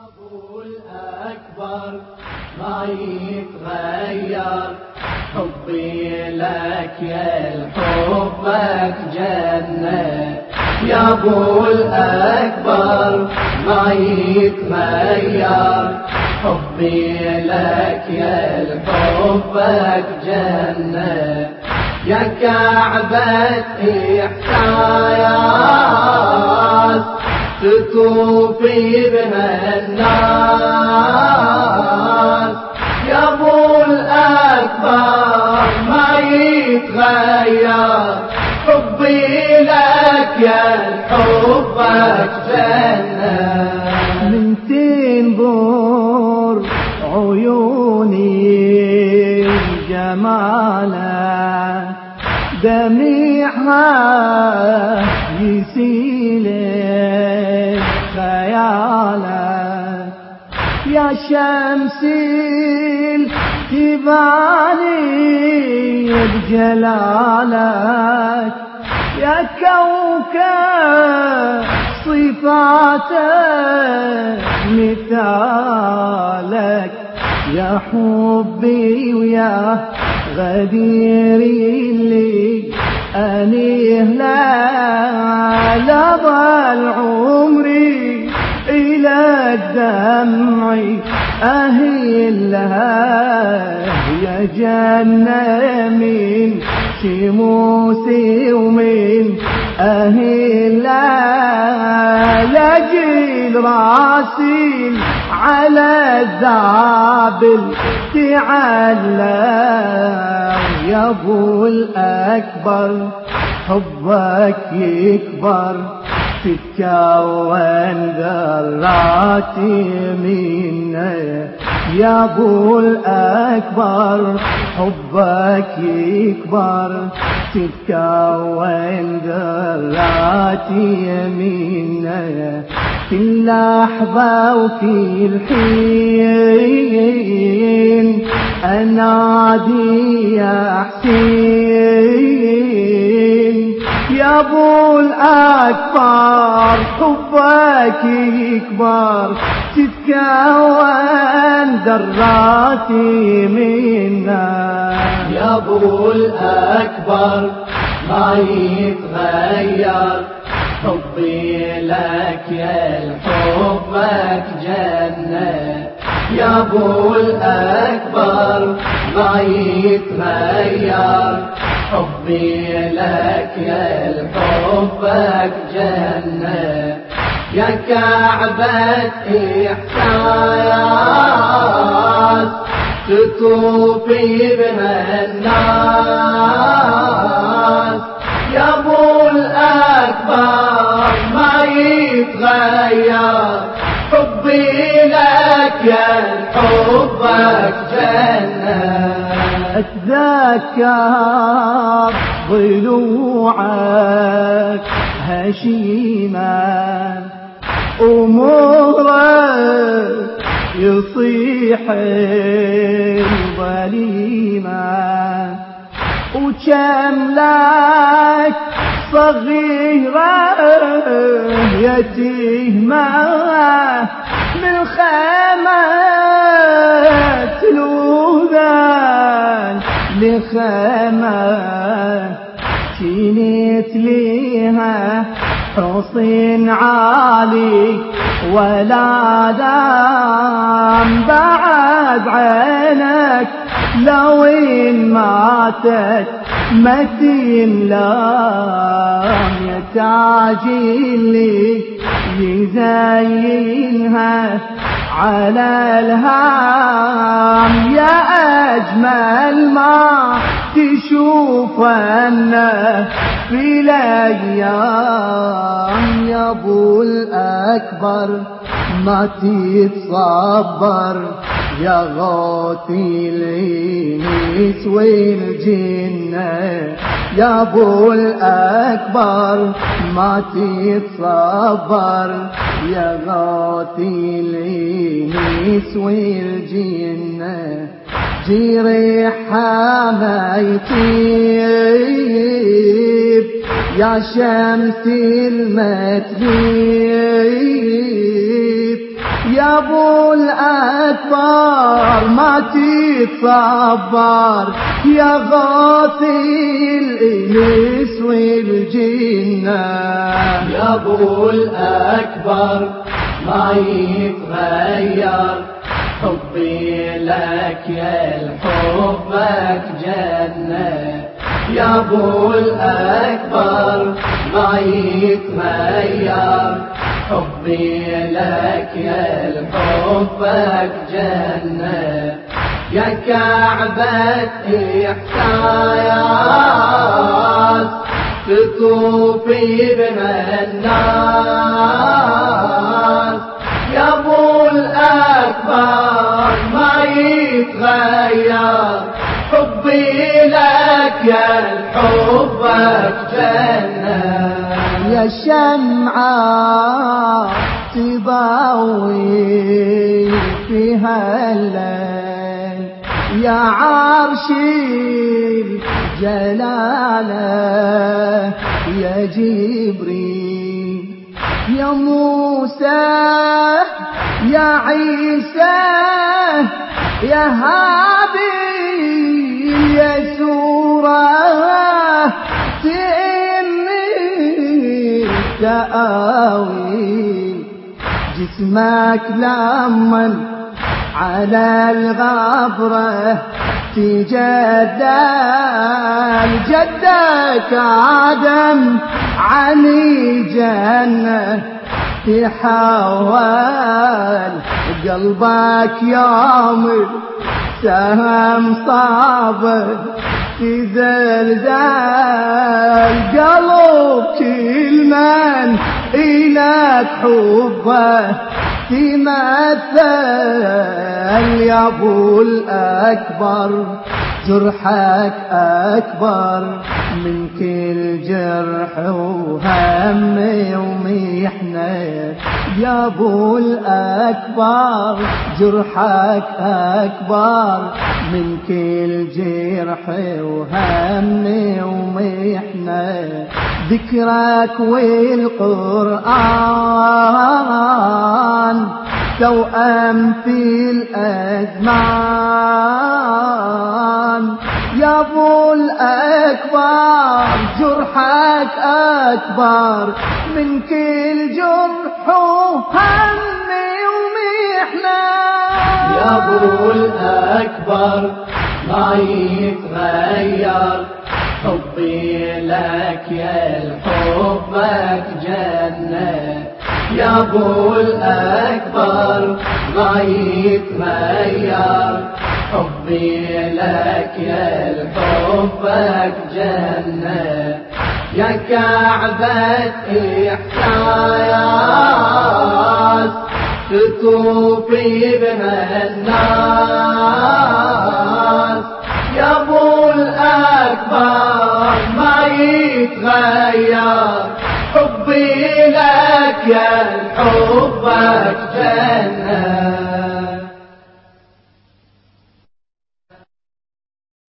أبو الأكبر ما يتغير حبي لك يا الحبك جنة يا أبو الأكبر ما يتغير حبي لك يا الحبك جنة يا كعبة إحساس تطوفي بها الناس يا أبو الأكبر ما يتغير حبي لك يا حبك جنة من تنظر عيوني جمالك دميعها يسيل خيالك يا شمس الجبال بجلالك يا كوكب صفاتك مثالك يا حبي ويا غديري اللي أنيه لا ضل عمري إلى دمعي أهل لها يا جنة من شموسي ومن أهل لها لجيل راسي على الذابل تعلى يا أبو الأكبر حبك يكبر تتكون ذراتي منه يا أبو الأكبر حبك يكبر تتكون ذراتي منه في لحظة وفي الحين أنادي يا حسين يا أبو الأكبر حبك يكبر تتكون ذراتي منا يا أبو الأكبر ما يتغير حبي لك يا الحبك جنة يا أبو الأكبر ما يتغير حبي لك يا الحبك جنة يا كعبة إحساس تطوفي بها الناس يا أبو الأكبر ما يتغير حبي لك يا حبك جنة أتذكر ضلوعك هشيمة أمورك يصيح الظليمة وكم لك صغيرة يتيمة من خيمة تلوذان لخيمة كنت ليها حصين عالي ولا دام بعد عينك لو إن ماتت متين لام يا تاجي اللي يزينها على الهام يا أجمل ما تشوف أنه في الأيام يا أبو الأكبر ما تتصبر يا غوثي الإنس والجنة يا أبو الأكبر ما تتصبر يا غوثي الإنس والجنة جريحها ما يطيب يا شمس المتغيب يا ابو الاكبر ما تتصبر يا غاثي الانس والجنه. يا ابو الاكبر ما يتغير حبي لك يا الحبك جنة. يا ابو الاكبر ما يتغير حبي لك يا الحبك جنة. يا كعبة إحساس تطوفي بين الناس. يا ابو الاكبر ما يتغير حبي لك يا الحبك جنة. يا شمعة تضوي فيها الليل يا عرش الجلالة يا جبريل يا موسى يا عيسى يا هادي يا سورة تأمي تأويل. جسمك لمن على الغبرة تجدل جدك آدم علي جنة تحول قلبك يوم سهم صابر تزلزل قلب كل من إلك حبه تمثل. يا ابو الاكبر جرحك اكبر من كل جرح وهم ومحنه. يا ابو الاكبر جرحك اكبر من كل جرح وهم ومحنه. ذكرك والقرآن توأم في الأزمان. يا ابو الاكبر جرحك اكبر من كل جرح وهم ومحنه. يا ابو الاكبر ما يتغير حبي لك يا الحبك جنة. يا ابو الاكبر ما يتغير حبي لك يا الحبك جنة. يا كعبة إحساس تطوفي بين الناس. يا ابو الاكبر ما يتغير حبي لك يا الحبك جنة.